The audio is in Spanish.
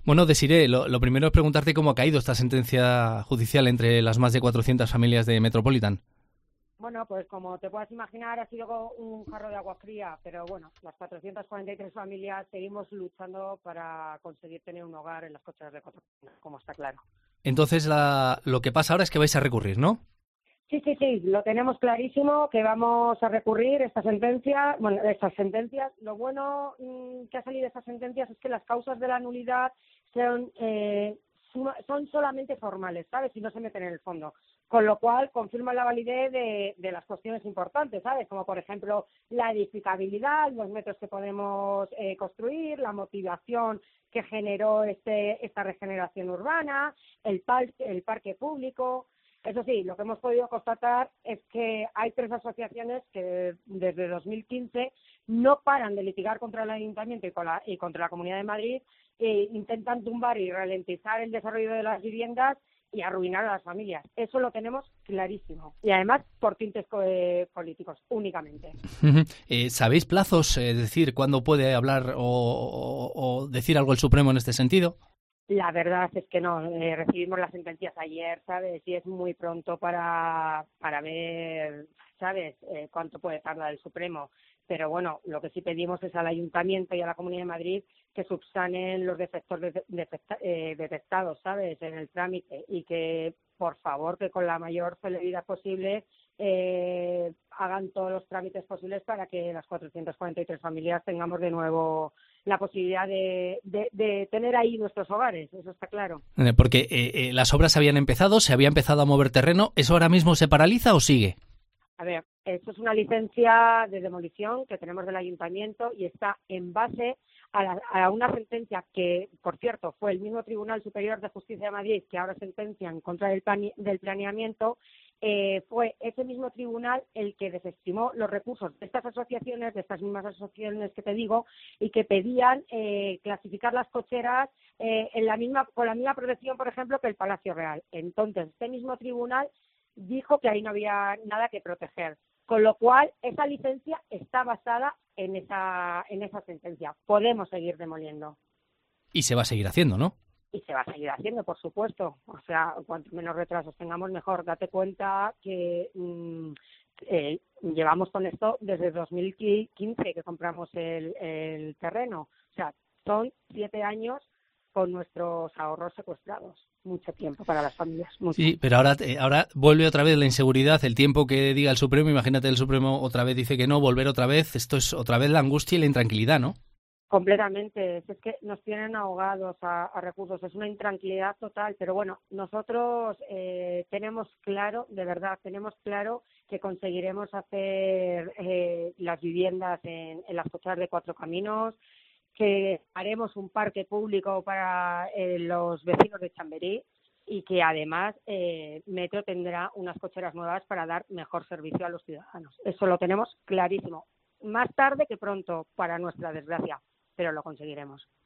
Bueno, Desiré, lo primero es preguntarte cómo ha caído esta sentencia judicial entre las más de 400 familias de Metropolitan. Bueno, pues como te puedes imaginar, ha sido un jarro de agua fría, pero bueno, las 443 familias seguimos luchando para conseguir tener un hogar en las cocheras de Cuatro Caminos, como está claro. Entonces, lo que pasa ahora es que vais a recurrir, ¿no? Sí, lo tenemos clarísimo que vamos a recurrir esta sentencia, bueno, estas sentencias. Lo bueno que ha salido de estas sentencias es que las causas de la nulidad son, son solamente formales, ¿sabes? Y no se meten en el fondo. Con lo cual confirman la validez de las cuestiones importantes, ¿sabes? Como por ejemplo la edificabilidad, los metros que podemos construir, la motivación que generó esta regeneración urbana, el parque público. Eso sí, lo que hemos podido constatar es que hay 3 asociaciones que desde 2015 no paran de litigar contra el Ayuntamiento y contra la Comunidad de Madrid e intentan tumbar y ralentizar el desarrollo de las viviendas y arruinar a las familias. Eso lo tenemos clarísimo. Y además por tintes políticos únicamente. ¿Sabéis plazos? Es decir, ¿cuándo puede hablar o decir algo el Supremo en este sentido? La verdad es que no, recibimos las sentencias ayer, ¿sabes? Y es muy pronto para ver, ¿sabes?, cuánto puede tardar el Supremo. Pero bueno, lo que sí pedimos es al Ayuntamiento y a la Comunidad de Madrid que subsanen los defectos detectados, ¿sabes?, en el trámite y que, por favor, que con la mayor celeridad posible hagan todos los trámites posibles para que las 443 familias tengamos de nuevo la posibilidad de tener ahí nuestros hogares, eso está claro. Porque las obras habían empezado, se había empezado a mover terreno, ¿eso ahora mismo se paraliza o sigue? A ver, esto es una licencia de demolición que tenemos del Ayuntamiento y está en base a una sentencia que, por cierto, fue el mismo Tribunal Superior de Justicia de Madrid que ahora sentencia en contra del planeamiento. Fue ese mismo tribunal el que desestimó los recursos de estas asociaciones, de estas mismas asociaciones que te digo, y que pedían clasificar las cocheras con la misma protección, por ejemplo, que el Palacio Real. Entonces, este mismo tribunal dijo que ahí no había nada que proteger, con lo cual esa licencia está basada en esa sentencia. Podemos seguir demoliendo. Y se va a seguir haciendo, ¿no? Y se va a seguir haciendo, por supuesto. O sea, cuanto menos retrasos tengamos, mejor. Date cuenta que llevamos con esto desde 2015 que compramos el terreno. O sea, son 7 años con nuestros ahorros secuestrados. Mucho tiempo para las familias. Mucho. Sí, pero ahora vuelve otra vez la inseguridad, el tiempo que diga el Supremo, imagínate el Supremo otra vez dice que no, volver otra vez, esto es otra vez la angustia y la intranquilidad, ¿no? Completamente, es que nos tienen ahogados a recursos, es una intranquilidad total, pero bueno, nosotros tenemos claro, de verdad, tenemos claro que conseguiremos hacer las viviendas en las cocheras de Cuatro Caminos, que haremos un parque público para los vecinos de Chamberí y que además Metro tendrá unas cocheras nuevas para dar mejor servicio a los ciudadanos. Eso lo tenemos clarísimo. Más tarde que pronto, para nuestra desgracia, pero lo conseguiremos.